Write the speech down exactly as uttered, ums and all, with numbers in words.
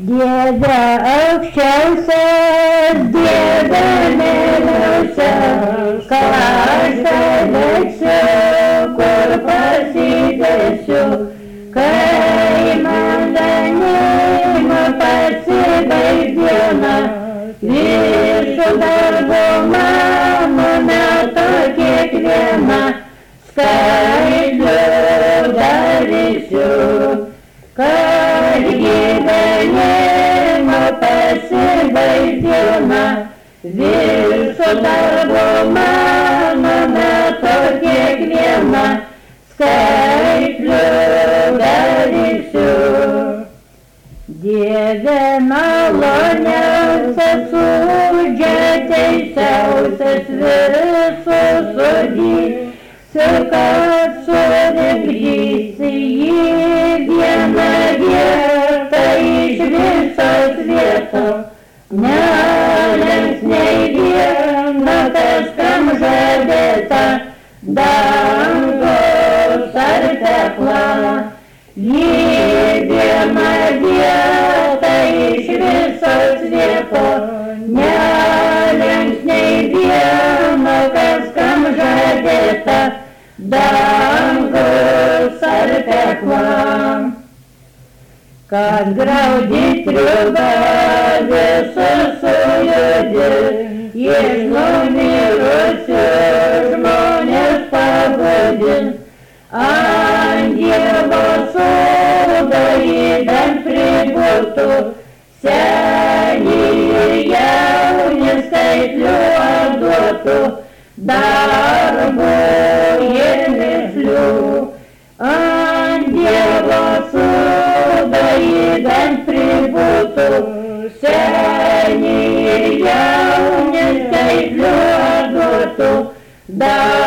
Dieve aukščiausias, Dieve mieliausias, ką aš paveiksiu, kur pasidėsiu, kai man danimo pasibaigs diena, visų darbų mano meto kiekvieną, skaidriu darysiu, kad gyvenimo pasibaigs diena, visų darbų mano meto kiekvieną, skaidriu darysiu. Dieve maloniausias, sudžia teisiausias visų sudysiu, kad surigdysi jį vieną vietą iš visos vietos. Nelenks nei vieno, kas kam žadėta, dangus ar pekla. Jį vieną vietą iš visos vietos, nelenks nei vieno, kas kam žadėta, dangus ar pekla. Kad graudyt triubą visus sujudis, iš numirusių žmonės pabudins, ant Dievo sodo jį bent pribūtų, senį ir jaunį skaitlių atduotų, darbų ir mįslių. Ant Dievo sodo jį bent pribūtų, senį ir jaunį skaitlių atduotų, darbų